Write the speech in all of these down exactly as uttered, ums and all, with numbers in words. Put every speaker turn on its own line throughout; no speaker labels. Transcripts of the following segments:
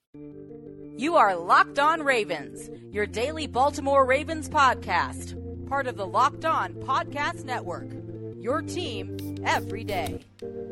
You are Locked On Ravens, your daily Baltimore Ravens podcast, part of the Locked On Podcast Network, your team every day.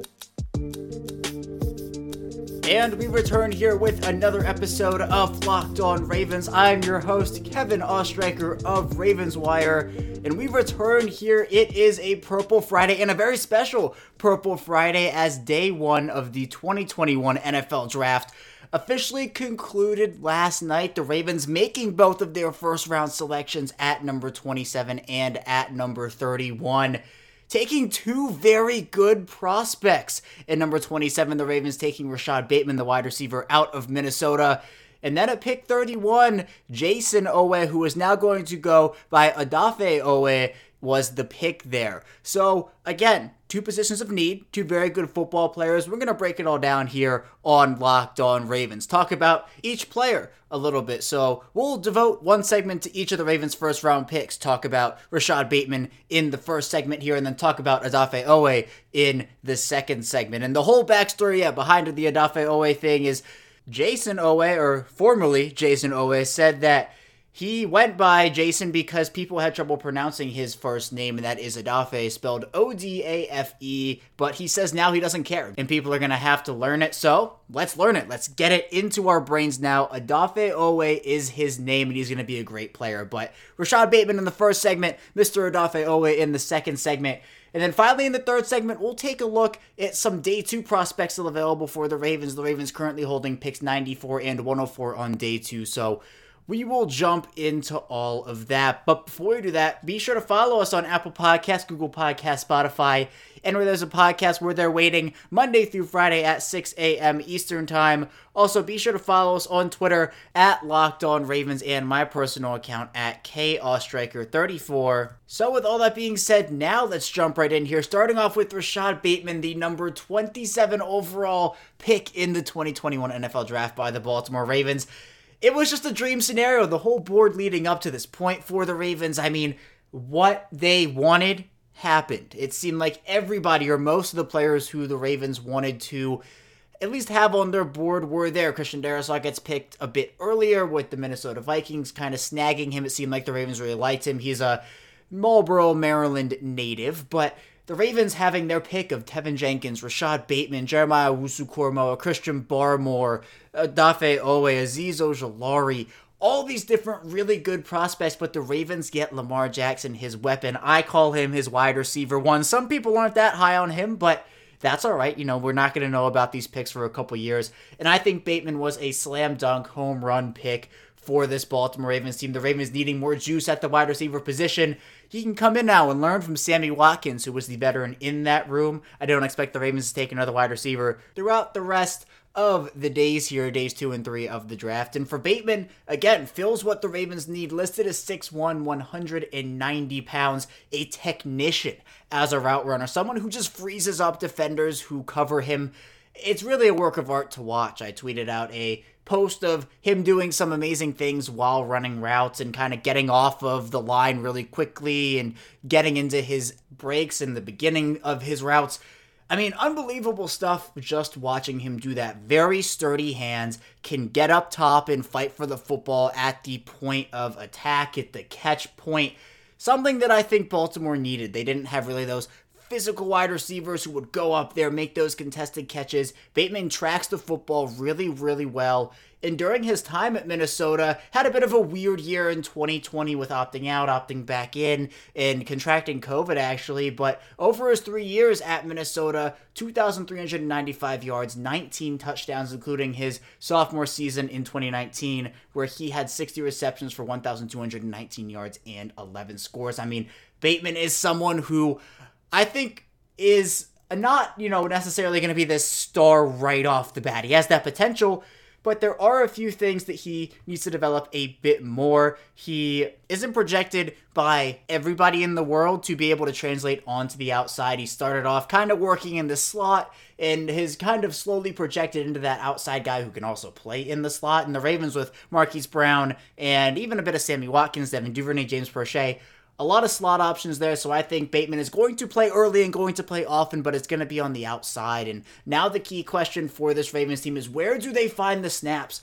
And we return here with another episode of Locked On Ravens. I'm your host, Kevin Ostreicher of Ravens Wire, and we return here. It is a Purple Friday, and a very special Purple Friday, as day one of the twenty twenty-one N F L Draft officially concluded last night. The Ravens making both of their first round selections at number twenty-seven and at number thirty-one. Taking two very good prospects. At number twenty-seven, the Ravens taking Rashad Bateman, the wide receiver out of Minnesota. And then at pick thirty-one, Jayson Oweh, who is now going to go by Odafe Oweh, was the pick there. So, again, two positions of need, two very good football players. We're going to break it all down here on Locked On Ravens. Talk about each player a little bit. So, we'll devote one segment to each of the Ravens' first round picks. Talk about Rashad Bateman in the first segment here, and then talk about Odafe Oweh in the second segment. And the whole backstory yeah, behind the Odafe Oweh thing is Jayson Oweh, or formerly Jayson Oweh, said that he went by Jason because people had trouble pronouncing his first name, and that is Odafe, spelled O D A F E, but he says now he doesn't care, and people are going to have to learn it, so let's learn it. Let's get it into our brains now. Odafe Oweh is his name, and he's going to be a great player, but Rashad Bateman in the first segment, Mister Odafe Oweh in the second segment, and then finally in the third segment, we'll take a look at some day two prospects still available for the Ravens. The Ravens currently holding picks ninety-four and one oh four on day two, so we will jump into all of that. But before we do that, be sure to follow us on Apple Podcasts, Google Podcasts, Spotify, and where there's a podcast where they're waiting Monday through Friday at six a.m. Eastern Time. Also, be sure to follow us on Twitter at Locked On Ravens and my personal account at K Ostreicher thirty-four. So with all that being said, now let's jump right in here. Starting off with Rashad Bateman, the number twenty-seven overall pick in the twenty twenty-one N F L Draft by the Baltimore Ravens. It was just a dream scenario, the whole board leading up to this point for the Ravens. I mean, what they wanted happened. It seemed like everybody, or most of the players who the Ravens wanted to at least have on their board were there. Christian Darrisaw gets picked a bit earlier with the Minnesota Vikings kind of snagging him. It seemed like the Ravens really liked him. He's a Marlboro, Maryland native, but the Ravens having their pick of Tevin Jenkins, Rashad Bateman, Jeremiah Owusu-Koramoah, Christian Barmore, Odafe Oweh, Azeez Ojulari, all these different really good prospects, but the Ravens get Lamar Jackson, his weapon. I call him his wide receiver one. Some people aren't that high on him, but that's all right. You know, we're not going to know about these picks for a couple years. And I think Bateman was a slam dunk home run pick for this Baltimore Ravens team. The Ravens needing more juice at the wide receiver position. He can come in now and learn from Sammy Watkins, who was the veteran in that room. I don't expect the Ravens to take another wide receiver throughout the rest of the days here, days two and three of the draft. And for Bateman, again, fills what the Ravens need, listed as six one, one hundred ninety pounds, a technician as a route runner, someone who just freezes up defenders who cover him. It's really a work of art to watch. I tweeted out a post of him doing some amazing things while running routes and kind of getting off of the line really quickly and getting into his breaks in the beginning of his routes. I mean, unbelievable stuff just watching him do that. Very sturdy hands, can get up top and fight for the football at the point of attack, at the catch point. Something that I think Baltimore needed. They didn't have really those physical wide receivers who would go up there, make those contested catches. Bateman tracks the football really, really well. And during his time at Minnesota, had a bit of a weird year in twenty twenty with opting out, opting back in, and contracting COVID actually. But over his three years at Minnesota, two thousand three hundred ninety-five yards, nineteen touchdowns, including his sophomore season in twenty nineteen, where he had sixty receptions for one thousand two hundred nineteen yards and eleven scores. I mean, Bateman is someone who I think is not, you know, necessarily going to be this star right off the bat. He has that potential, but there are a few things that he needs to develop a bit more. He isn't projected by everybody in the world to be able to translate onto the outside. He started off kind of working in the slot and has kind of slowly projected into that outside guy who can also play in the slot. And the Ravens with Marquise Brown and even a bit of Sammy Watkins, Devin Duvernay, James Prochet, a lot of slot options there, so I think Bateman is going to play early and going to play often, but it's going to be on the outside. And now the key question for this Ravens team is, where do they find the snaps?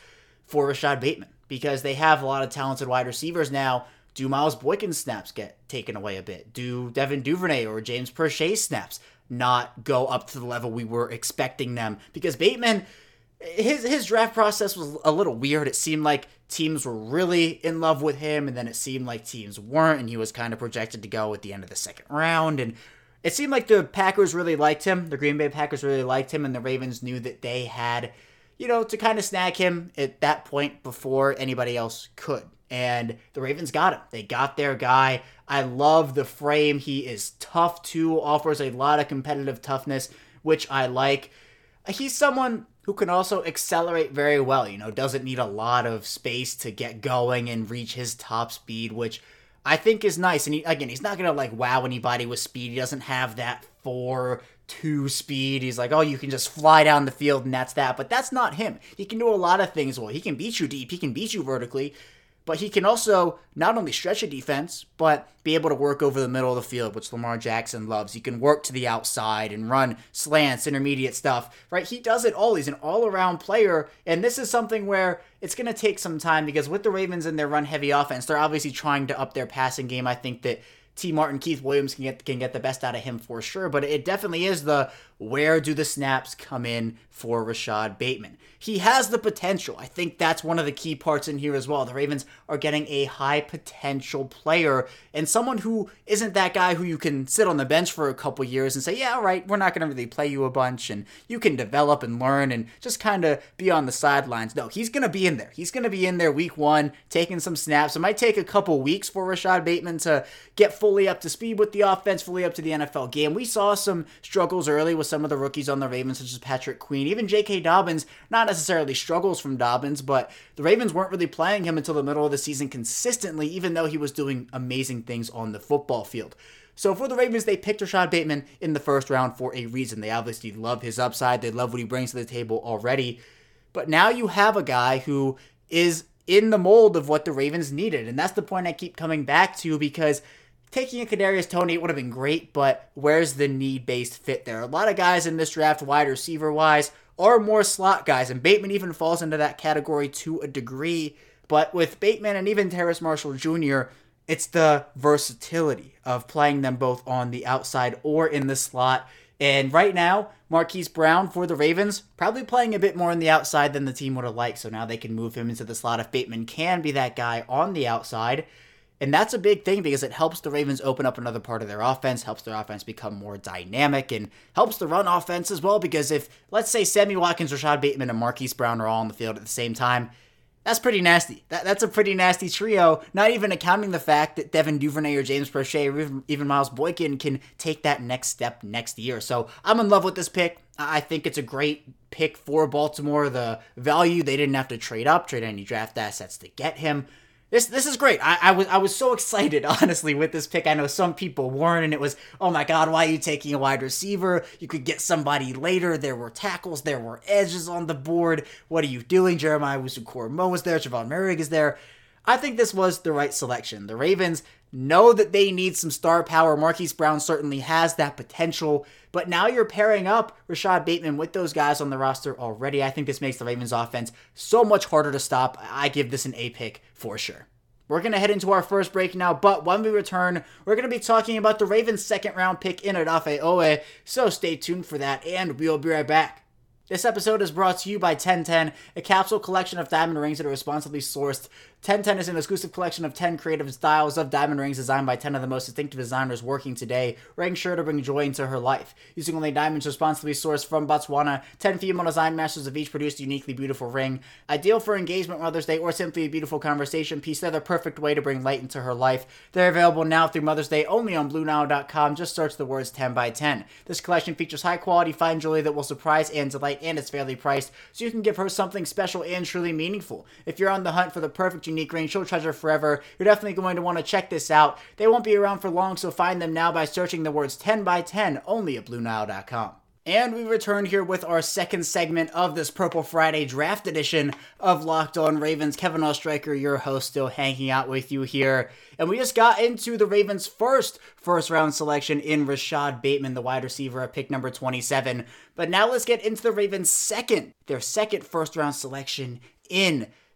for Rashad Bateman because they have a lot of talented wide receivers now. Do Miles Boykin's snaps get taken away a bit? Do Devin Duvernay or James Prochet's snaps not go up to the level we were expecting them? Because Bateman, his his draft process was a little weird. It seemed like teams were really in love with him, and then it seemed like teams weren't, and he was kind of projected to go at the end of the second round. And it seemed like the Packers really liked him. The Green Bay Packers really liked him, and the Ravens knew that they had, you know, to kind of snag him at that point before anybody else could. And the Ravens got him. They got their guy. I love the frame. He is tough too, offers a lot of competitive toughness, which I like. He's someone who can also accelerate very well, you know, doesn't need a lot of space to get going and reach his top speed, which I think is nice. And he, again, he's not going to like wow anybody with speed. He doesn't have that four two speed. He's like, oh, you can just fly down the field and that's that. But that's not him. He can do a lot of things well. He can beat you deep. He can beat you vertically. But he can also not only stretch a defense, but be able to work over the middle of the field, which Lamar Jackson loves. He can work to the outside and run slants, intermediate stuff, right? He does it all. He's an all-around player, and this is something where it's going to take some time because with the Ravens and their run-heavy offense, they're obviously trying to up their passing game. I think that T. Martin, Keith Williams can get can get the best out of him for sure, but it definitely is the where do the snaps come in for Rashad Bateman. He has the potential. I think that's one of the key parts in here as well. The Ravens are getting a high potential player and someone who isn't that guy who you can sit on the bench for a couple years and say, yeah, all right, we're not going to really play you a bunch and you can develop and learn and just kind of be on the sidelines. No, he's going to be in there. He's going to be in there week one, taking some snaps. It might take a couple weeks for Rashad Bateman to get fully up to speed with the offense, fully up to the N F L game. We saw some struggles early with some of the rookies on the Ravens, such as Patrick Queen. Even J K. Dobbins, not necessarily struggles from Dobbins, but the Ravens weren't really playing him until the middle of the season consistently, even though he was doing amazing things on the football field. So for the Ravens, they picked Rashad Bateman in the first round for a reason. They obviously love his upside. They love what he brings to the table already. But now you have a guy who is in the mold of what the Ravens needed. And that's the point I keep coming back to because taking a Kadarius Toney would have been great, but where's the need-based fit there? A lot of guys in this draft, wide receiver-wise, are more slot guys, and Bateman even falls into that category to a degree. But with Bateman and even Terrace Marshall Junior, it's the versatility of playing them both on the outside or in the slot. And right now, Marquise Brown for the Ravens, probably playing a bit more on the outside than the team would have liked, so now they can move him into the slot if Bateman can be that guy on the outside. And that's a big thing because it helps the Ravens open up another part of their offense, helps their offense become more dynamic, and helps the run offense as well because if, let's say, Sammy Watkins, Rashad Bateman, and Marquise Brown are all on the field at the same time, that's pretty nasty. That, that's a pretty nasty trio, not even accounting the fact that Devin Duvernay or James Prochet or even, even Miles Boykin can take that next step next year. So I'm in love with this pick. I think it's a great pick for Baltimore. The value, they didn't have to trade up, trade any draft assets to get him. This this is great. I, I was I was so excited, honestly, with this pick. I know some people weren't, and it was, oh my God, why are you taking a wide receiver? You could get somebody later. There were tackles. There were edges on the board. What are you doing? Jeremiah Owusu-Koramoah was there. Javon Merrick is there. I think this was the right selection. The Ravens know that they need some star power. Marquise Brown certainly has that potential. But now you're pairing up Rashad Bateman with those guys on the roster already. I think this makes the Ravens offense so much harder to stop. I give this an A pick for sure. We're going to head into our first break now, but when we return, we're going to be talking about the Ravens' second round pick in Odafe Oweh. So stay tuned for that, and we'll be right back. This episode is brought to you by ten ten, a capsule collection of diamond rings that are responsibly sourced. ten ten is an exclusive collection of ten creative styles of diamond rings designed by ten of the most distinctive designers working today, rings sure to bring joy into her life. Using only diamonds responsibly sourced from Botswana, ten female design masters have each produced a uniquely beautiful ring. Ideal for engagement, Mother's Day, or simply a beautiful conversation piece, they're the perfect way to bring light into her life. They're available now through Mother's Day only on Blue Nile dot com. Just search the words ten by ten. This collection features high quality fine jewelry that will surprise and delight, and it's fairly priced, so you can give her something special and truly meaningful. If you're on the hunt for the perfect unique ring she'll treasure forever, you're definitely going to want to check this out. They won't be around for long, so find them now by searching the words ten by ten only at Blue Nile dot com. And we return here with our second segment of this Purple Friday draft edition of Locked On Ravens. Kevin Oestreicher, your host, still hanging out with you here. And we just got into the Ravens' first first-round selection in Rashad Bateman, the wide receiver at pick number twenty-seven. But now let's get into the Ravens' second, their second first-round selection in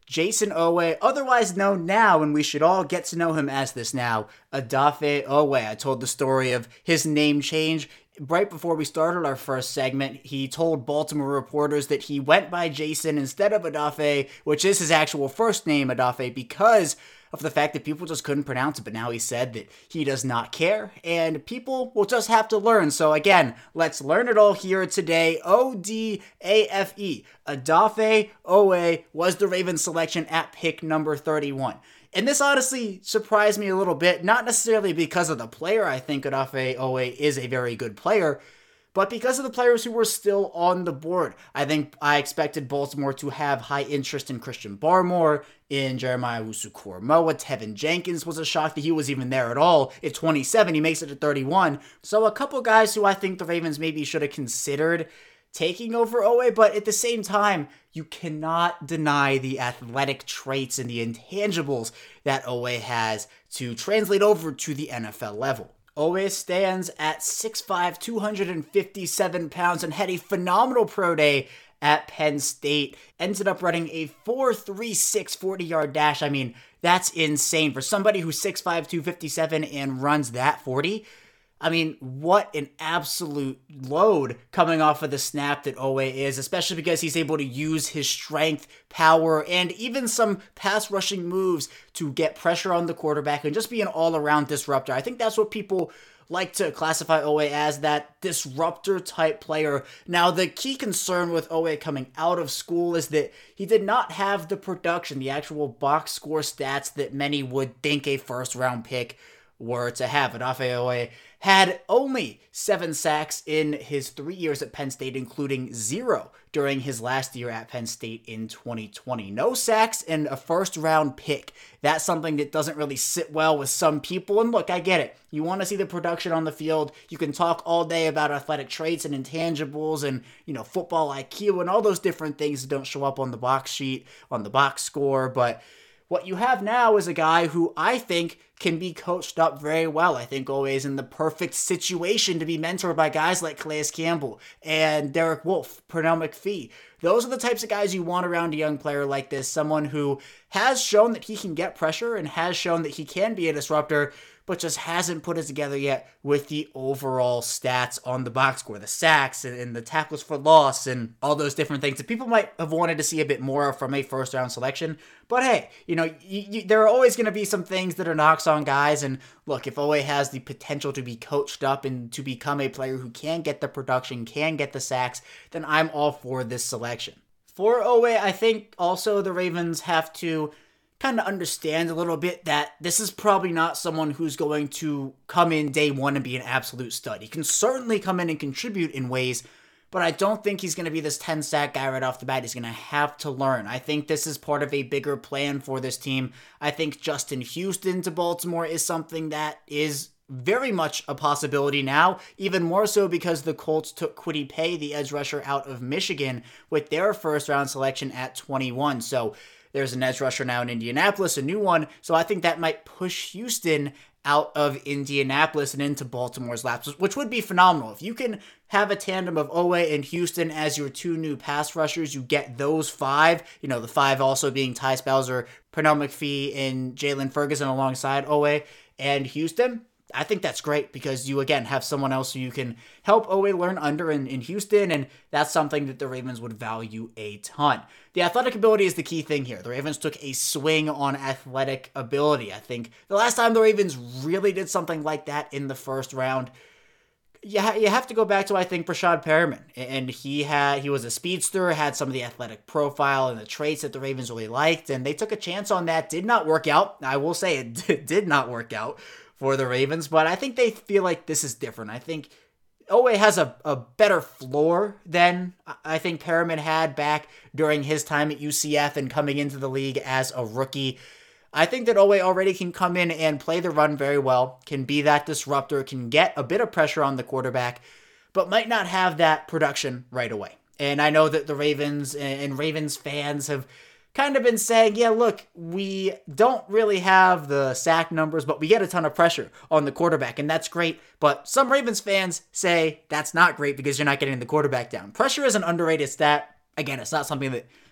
Jayson Oweh, otherwise known now, and we should all get to know him as this now, Odafe Oweh. I told the story of his name change right before we started our first segment. He told Baltimore reporters that he went by Jason instead of Odafe, which is his actual first name, Odafe, because of the fact that people just couldn't pronounce it. But now he said that he does not care, and people will just have to learn. So again, let's learn it all here today. O D A F E. Odafe Oweh was the Ravens selection at pick number thirty-one. And this honestly surprised me a little bit, not necessarily because of the player. I think Odafe Oweh is a very good player, but because of the players who were still on the board. I think I expected Baltimore to have high interest in Christian Barmore, in Jeremiah Owusu-Koramoah. Tevin Jenkins was a shock that he was even there at all. At twenty-seven, he makes it to thirty-one. So a couple guys who I think the Ravens maybe should have considered taking over Oweh, but at the same time, you cannot deny the athletic traits and the intangibles that Oweh has to translate over to the N F L level. Oweh stands at six five, two hundred fifty-seven pounds, and had a phenomenal pro day at Penn State. Ended up running a four three six forty-yard dash. I mean, that's insane. For somebody who's six five, two fifty-seven and runs that forty, I mean, what an absolute load coming off of the snap that Oweh is, especially because he's able to use his strength, power, and even some pass rushing moves to get pressure on the quarterback and just be an all-around disruptor. I think that's what people like to classify Oweh as, that disruptor type player. Now, the key concern with Oweh coming out of school is that he did not have the production, the actual box score stats that many would think a first round pick were to have. Odafe Oweh had only seven sacks in his three years at Penn State, including zero during his last year at Penn State in twenty twenty. No sacks and a first-round pick. That's something that doesn't really sit well with some people. And look, I get it. You want to see the production on the field. You can talk all day about athletic traits and intangibles and, you know, football I Q and all those different things that don't show up on the box sheet, on the box score, but what you have now is a guy who I think can be coached up very well. I think Oweh is in the perfect situation to be mentored by guys like Calais Campbell and Derek Wolfe, Pernell McPhee. Those are the types of guys you want around a young player like this, someone who has shown that he can get pressure and has shown that he can be a disruptor, but just hasn't put it together yet with the overall stats on the box score, the sacks and, and the tackles for loss and all those different things that people might have wanted to see a bit more from a first round selection. But hey, you know, you, you, there are always going to be some things that are knocks on guys. And look, if Oweh has the potential to be coached up and to become a player who can get the production, can get the sacks, then I'm all for this selection. For Oweh, I think also the Ravens have to kind of understand a little bit that this is probably not someone who's going to come in day one and be an absolute stud. He can certainly come in and contribute in ways, but I don't think he's going to be this ten-sack guy right off the bat. He's going to have to learn. I think this is part of a bigger plan for this team. I think Justin Houston to Baltimore is something that is very much a possibility now, even more so because the Colts took Kwity Paye, the edge rusher out of Michigan, with their first-round selection at twenty-one. So there's an edge rusher now in Indianapolis, a new one. So I think that might push Houston out of Indianapolis and into Baltimore's laps, which would be phenomenal. If you can have a tandem of Oweh and Houston as your two new pass rushers, you get those five, you know, the five also being Ty Spelzer, Pernell McPhee, and Jalen Ferguson alongside Oweh and Houston. I think that's great because you, again, have someone else who you can help Oweh learn under in, in Houston, and that's something that the Ravens would value a ton. The athletic ability is the key thing here. The Ravens took a swing on athletic ability. I think the last time the Ravens really did something like that in the first round, you, ha- you have to go back to, I think, Breshad Perriman. And he had he was a speedster, had some of the athletic profile and the traits that the Ravens really liked, and they took a chance on that. Did not work out. I will say it did not work out for the Ravens, but I think they feel like this is different. I think Oweh has a, a better floor than I think Perriman had back during his time at U C F and coming into the league as a rookie. I think that Oweh already can come in and play the run very well, can be that disruptor, can get a bit of pressure on the quarterback, but might not have that production right away. And I know that the Ravens and Ravens fans have kind of been saying, yeah, look, we don't really have the sack numbers, but we get a ton of pressure on the quarterback, and that's great. But some Ravens fans say that's not great because you're not getting the quarterback down. Pressure is an underrated stat. Again, it's not something that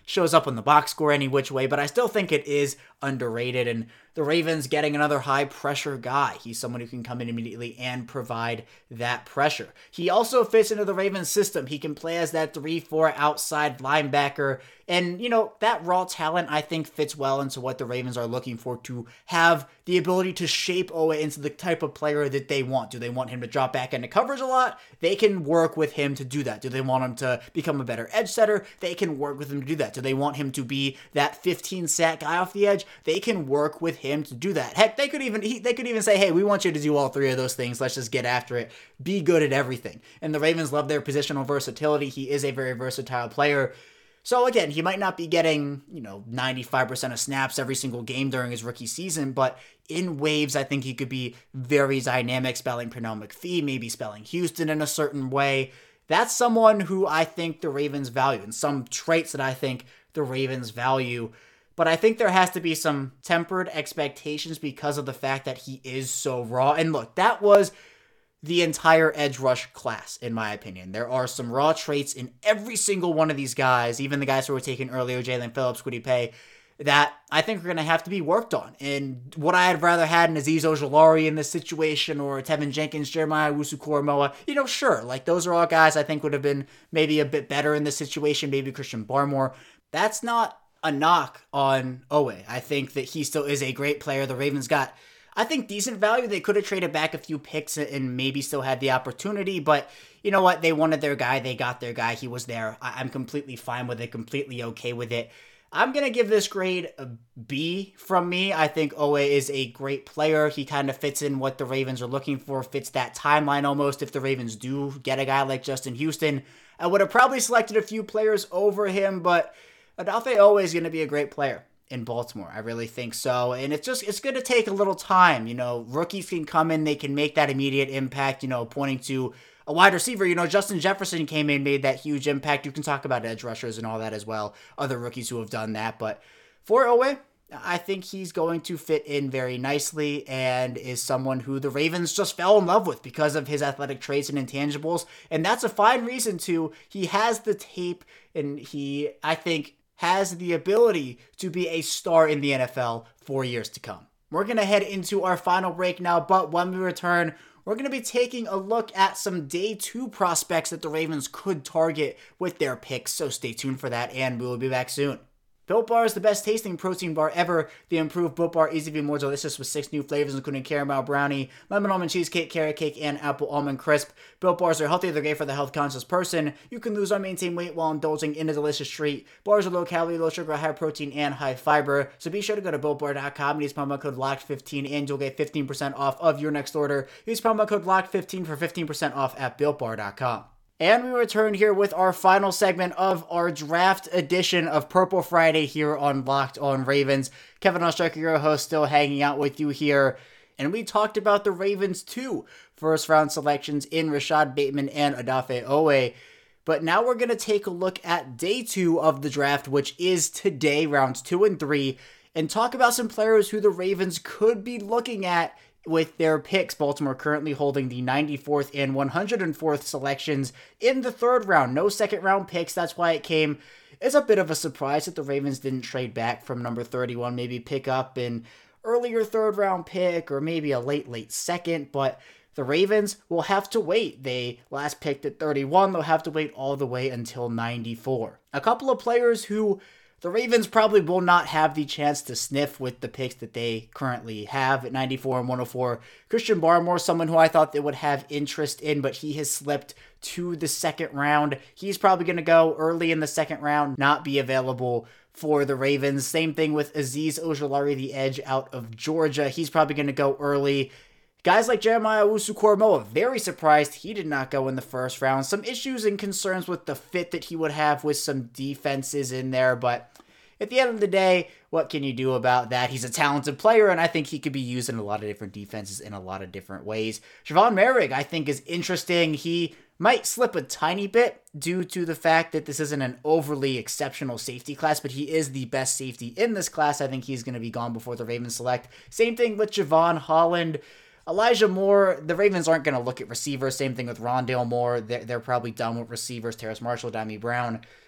shows up on the box score any which way, but I still think it is underrated, and the Ravens getting another high-pressure guy. He's someone who can come in immediately and provide that pressure. He also fits into the Ravens system. He can play as that three four outside linebacker, and, you know, that raw talent, I think, fits well into what the Ravens are looking for, to have the ability to shape Oweh into the type of player that they want. Do they want him to drop back into coverage a lot? They can work with him to do that. Do they want him to become a better edge setter? They can work with him to do that. Do they want him to be that fifteen sack guy off the edge? They can work with him to do that. Heck, they could even he, they could even say, hey, we want you to do all three of those things. Let's just get after it. Be good at everything. And the Ravens love their positional versatility. He is a very versatile player. So again, he might not be getting, you know, ninety-five percent of snaps every single game during his rookie season, but in waves, I think he could be very dynamic, spelling Pernell McPhee, maybe spelling Houston in a certain way. That's someone who I think the Ravens value, and some traits that I think the Ravens value. But I think there has to be some tempered expectations because of the fact that he is so raw. And look, that was the entire edge rush class, in my opinion. There are some raw traits in every single one of these guys, even the guys who were taken earlier, Jalen Phillips, Kwity Paye, that I think are going to have to be worked on. And what I had rather had an Azeez Ojulari in this situation, or Tevin Jenkins, Jeremiah Owusu-Koramoah, you know, sure, like those are all guys I think would have been maybe a bit better in this situation, maybe Christian Barmore. That's not a knock on Oweh. I think that he still is a great player. The Ravens got, I think, decent value. They could have traded back a few picks and maybe still had the opportunity, but you know what? They wanted their guy. They got their guy. He was there. I'm completely fine with it, completely okay with it. I'm going to give this grade a B from me. I think Oweh is a great player. He kind of fits in what the Ravens are looking for, fits that timeline almost. If the Ravens do get a guy like Justin Houston, I would have probably selected a few players over him, but Odafe Oweh is going to be a great player in Baltimore. I really think so. And it's just, it's going to take a little time. You know, rookies can come in, they can make that immediate impact, you know, pointing to a wide receiver. You know, Justin Jefferson came in, made that huge impact. You can talk about edge rushers and all that as well. Other rookies who have done that. But for Oweh, I think he's going to fit in very nicely and is someone who the Ravens just fell in love with because of his athletic traits and intangibles. And that's a fine reason to. He has the tape, and he, I think, has the ability to be a star in the N F L for years to come. We're going to head into our final break now, but when we return, we're going to be taking a look at some day two prospects that the Ravens could target with their picks, so stay tuned for that, and we will be back soon. Built Bar is the best tasting protein bar ever. The improved Built Bar is even more delicious with six new flavors, including caramel brownie, lemon almond cheesecake, carrot cake, and apple almond crisp. Built Bars are healthy. They're great for the health conscious person. You can lose or maintain weight while indulging in a delicious treat. Bars are low calorie, low sugar, high protein, and high fiber. So be sure to go to built bar dot com and use promo code locked fifteen, and you'll get fifteen percent off of your next order. Use promo code locked fifteen for fifteen percent off at built bar dot com. And we return here with our final segment of our draft edition of Purple Friday here on Locked on Ravens. Kevin Oestreicher, your host, still hanging out with you here. And we talked about the Ravens' two first-round selections in Rashad Bateman and Odafe Oweh. But now we're going to take a look at day two of the draft, which is today, rounds two and three, and talk about some players who the Ravens could be looking at with their picks. Baltimore currently holding the ninety-fourth and one hundred fourth selections in the third round. No second round picks. That's why it came as a bit of a surprise that the Ravens didn't trade back from number thirty-one, maybe pick up an earlier third round pick or maybe a late, late second. But the Ravens will have to wait. They last picked at thirty-one. They'll have to wait all the way until ninety-four. A couple of players who the Ravens probably will not have the chance to sniff with the picks that they currently have at ninety-four and one oh four. Christian Barmore, someone who I thought they would have interest in, but he has slipped to the second round. He's probably going to go early in the second round, not be available for the Ravens. Same thing with Azeez Ojulari, the edge out of Georgia. He's probably going to go early. Guys like Jeremiah Owusu-Koramoah, very surprised he did not go in the first round. Some issues and concerns with the fit that he would have with some defenses in there, but at the end of the day, what can you do about that? He's a talented player, and I think he could be used in a lot of different defenses in a lot of different ways. Javon Merrick, I think, is interesting. He might slip a tiny bit due to the fact that this isn't an overly exceptional safety class, but he is the best safety in this class. I think he's going to be gone before the Ravens select. Same thing with Javon Holland. Elijah Moore, the Ravens aren't going to look at receivers. Same thing with Rondale Moore. They're, they're probably done with receivers. Terrace Marshall, Dami Brown.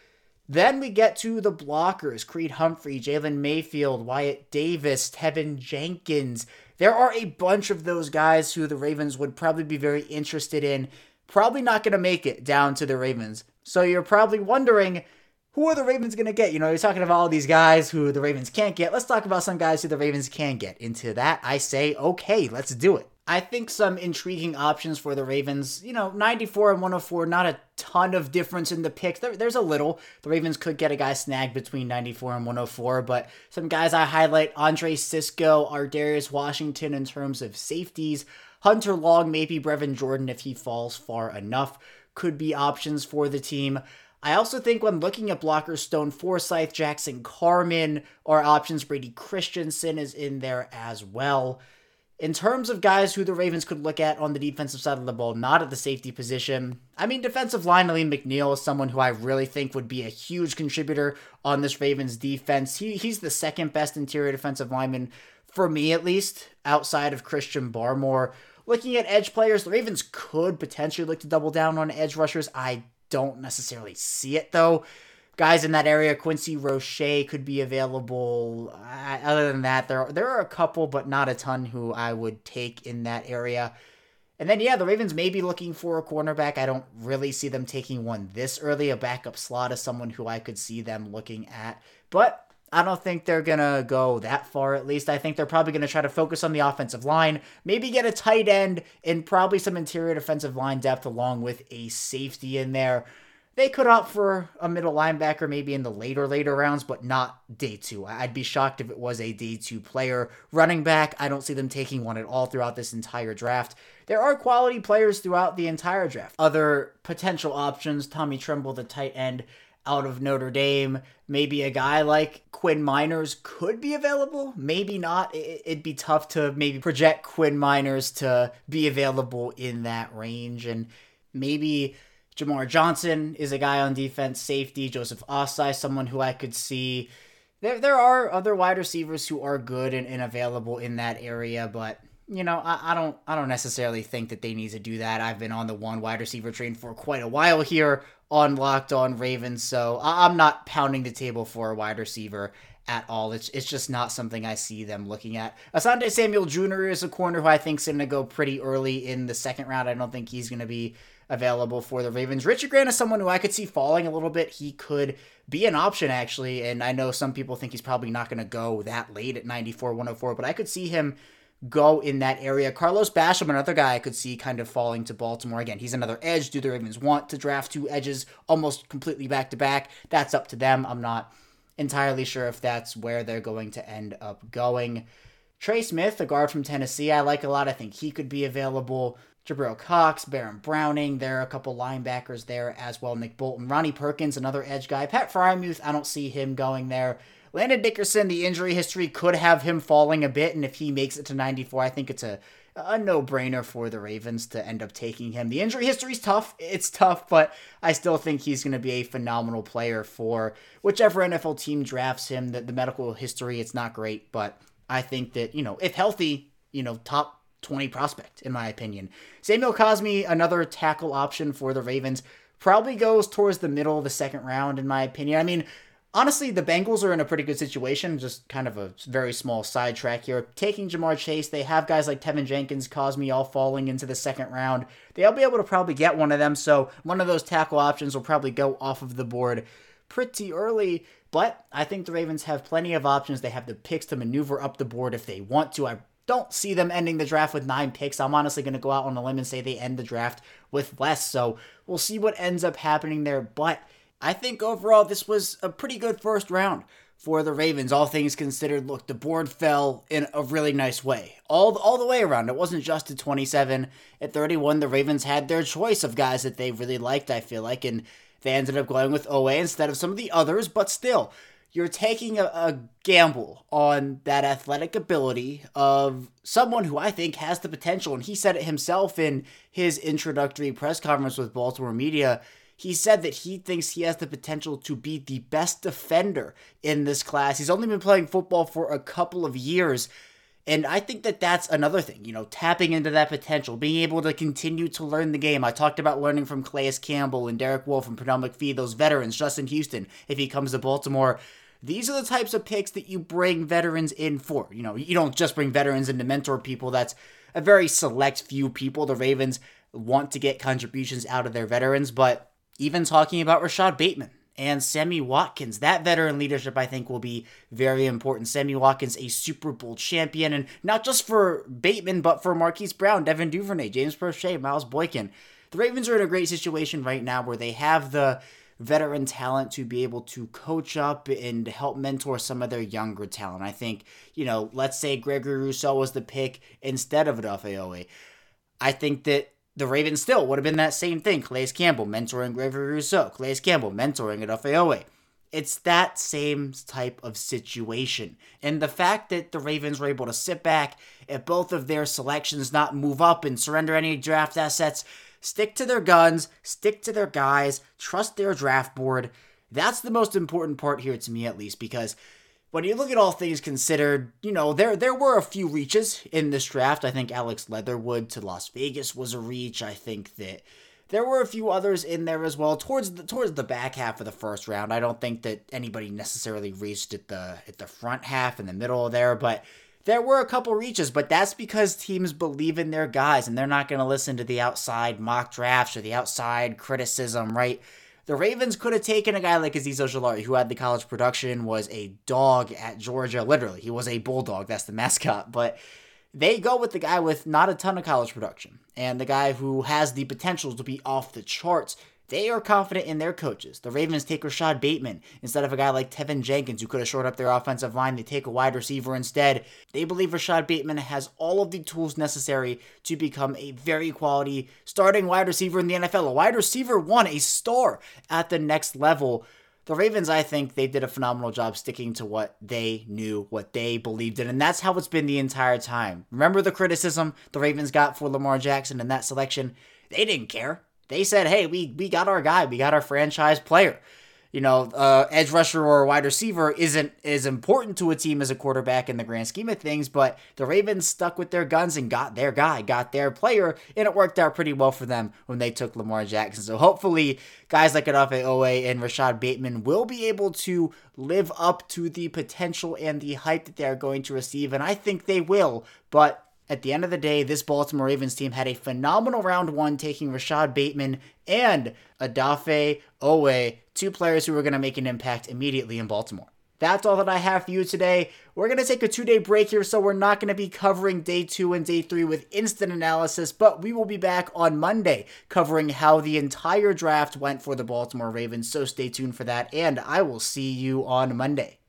Then we get to the blockers, Creed Humphrey, Jalen Mayfield, Wyatt Davis, Tevin Jenkins. There are a bunch of those guys who the Ravens would probably be very interested in, probably not going to make it down to the Ravens. So you're probably wondering, who are the Ravens going to get? You know, you're talking about all these guys who the Ravens can't get. Let's talk about some guys who the Ravens can get. Into that, I say, okay, let's do it. I think some intriguing options for the Ravens, you know, ninety-four and one oh four, not a ton of difference in the picks. There, there's a little. The Ravens could get a guy snagged between ninety-four and one oh four, but some guys I highlight, Andre Cisco, Ardarius Washington in terms of safeties, Hunter Long, maybe Brevin Jordan if he falls far enough, could be options for the team. I also think when looking at blockers, Stone Forsythe, Jackson Carman are options. Brady Christensen is in there as well. In terms of guys who the Ravens could look at on the defensive side of the ball, not at the safety position, I mean, defensive line, Aleem McNeil is someone who I really think would be a huge contributor on this Ravens defense. He He's the second best interior defensive lineman, for me at least, outside of Christian Barmore. Looking at edge players, the Ravens could potentially look to double down on edge rushers. I don't necessarily see it, though. Guys in that area, Quincy Roche could be available. Uh, other than that, there, there are a couple, but not a ton who I would take in that area. And then, yeah, the Ravens may be looking for a cornerback. I don't really see them taking one this early. A backup slot is someone who I could see them looking at. But I don't think they're going to go that far, at least. I think they're probably going to try to focus on the offensive line, maybe get a tight end, and probably some interior defensive line depth along with a safety in there. They could opt for a middle linebacker maybe in the later, later rounds, but not day two. I'd be shocked if it was a day two player. Running back, I don't see them taking one at all throughout this entire draft. There are quality players throughout the entire draft. Other potential options, Tommy Tremble, the tight end out of Notre Dame. Maybe a guy like Quinn Miners could be available. Maybe not. It'd be tough to maybe project Quinn Miners to be available in that range. And maybe Jamar Johnson is a guy on defense, safety. Joseph Ossai, someone who I could see. There there are other wide receivers who are good and, and available in that area, but you know, I, I don't I don't necessarily think that they need to do that. I've been on the one wide receiver train for quite a while here on Locked On Ravens, so I, I'm not pounding the table for a wide receiver at all. It's it's just not something I see them looking at. Asante Samuel Junior is a corner who I think is going to go pretty early in the second round. I don't think he's going to be available for the Ravens. Richard Grant is someone who I could see falling a little bit. He could be an option, actually, and I know some people think he's probably not going to go that late at ninety-four, one oh four, but I could see him go in that area. Carlos Basham, another guy I could see kind of falling to Baltimore. Again, he's another edge. Do the Ravens want to draft two edges almost completely back-to-back? That's up to them. I'm not entirely sure if that's where they're going to end up going. Trey Smith, a guard from Tennessee, I like a lot. I think he could be available. Jabril Cox, Baron Browning, there are a couple linebackers there as well. Nick Bolton, Ronnie Perkins, another edge guy. Pat Frymuth, I don't see him going there. Landon Dickerson, the injury history could have him falling a bit, and if he makes it to ninety-four, I think it's a, a no-brainer for the Ravens to end up taking him. The injury history's tough. It's tough, but I still think he's going to be a phenomenal player for whichever N F L team drafts him. The, the medical history, it's not great, but I think that, you know, if healthy, you know, top twenty prospect, in my opinion. Samuel Cosmi, another tackle option for the Ravens, probably goes towards the middle of the second round, in my opinion. I mean, honestly, the Bengals are in a pretty good situation, just kind of a very small sidetrack here. Taking Jamar Chase, they have guys like Tevin Jenkins, Cosmi all falling into the second round. They'll be able to probably get one of them, so one of those tackle options will probably go off of the board pretty early, but I think the Ravens have plenty of options. They have the picks to maneuver up the board if they want to. I don't see them ending the draft with nine picks. I'm honestly going to go out on a limb and say they end the draft with less, so we'll see what ends up happening there, but I think overall this was a pretty good first round for the Ravens, all things considered. Look, the board fell in a really nice way, all, all the way around. It wasn't just at twenty-seven. At thirty-one, the Ravens had their choice of guys that they really liked, I feel like, and they ended up going with O A instead of some of the others, but still, you're taking a, a gamble on that athletic ability of someone who I think has the potential, and he said it himself in his introductory press conference with Baltimore media. He said that he thinks he has the potential to be the best defender in this class. He's only been playing football for a couple of years, And I think that that's another thing, you know, tapping into that potential, being able to continue to learn the game. I talked about learning from Calais Campbell and Derek Wolfe and Pernell McPhee, those veterans, Justin Houston, if he comes to Baltimore. These are the types of picks that you bring veterans in for. You know, you don't just bring veterans in to mentor people. That's a very select few people. The Ravens want to get contributions out of their veterans, but even talking about Rashad Bateman and Sammy Watkins, that veteran leadership I think will be very important. Sammy Watkins, a Super Bowl champion, and not just for Bateman, but for Marquise Brown, Devin Duvernay, James Prochet, Miles Boykin. The Ravens are in a great situation right now where they have the veteran talent to be able to coach up and help mentor some of their younger talent. I think, you know, let's say Gregory Rousseau was the pick instead of Odafe Oweh. I think that the Ravens still would have been that same thing. Calais Campbell mentoring Gregory Rousseau. Calais Campbell mentoring Odafe Oweh. It's that same type of situation. And the fact that the Ravens were able to sit back at both of their selections, not move up and surrender any draft assets, stick to their guns, stick to their guys, trust their draft board. That's the most important part here to me, at least, because when you look at all things considered, you know, there there were a few reaches in this draft. I think Alex Leatherwood to Las Vegas was a reach. I think that there were a few others in there as well towards the towards the back half of the first round. I don't think that anybody necessarily reached at the at the front half in the middle there, but there were a couple reaches, but that's because teams believe in their guys and they're not going to listen to the outside mock drafts or the outside criticism, right? The Ravens could have taken a guy like Azeez Ojulari, who had the college production, was a dog at Georgia. Literally, he was a bulldog. That's the mascot. But they go with the guy with not a ton of college production and the guy who has the potential to be off the charts. They are confident in their coaches. The Ravens take Rashad Bateman instead of a guy like Tevin Jenkins, who could have shored up their offensive line. They take a wide receiver instead. They believe Rashad Bateman has all of the tools necessary to become a very quality starting wide receiver in the N F L. A wide receiver one, a star at the next level. The Ravens, I think they did a phenomenal job sticking to what they knew, what they believed in, and that's how it's been the entire time. Remember the criticism the Ravens got for Lamar Jackson in that selection? They didn't care. They said, hey, we we got our guy. We got our franchise player. You know, uh, edge rusher or wide receiver isn't as important to a team as a quarterback in the grand scheme of things, but the Ravens stuck with their guns and got their guy, got their player, and it worked out pretty well for them when they took Lamar Jackson. So hopefully guys like Odafe Oweh and Rashad Bateman will be able to live up to the potential and the hype that they're going to receive, and I think they will, but at the end of the day, this Baltimore Ravens team had a phenomenal round one, taking Rashad Bateman and Odafe Oweh, two players who were going to make an impact immediately in Baltimore. That's all that I have for you today. We're going to take a two-day break here, so we're not going to be covering day two and day three with instant analysis, but we will be back on Monday covering how the entire draft went for the Baltimore Ravens, so stay tuned for that, and I will see you on Monday.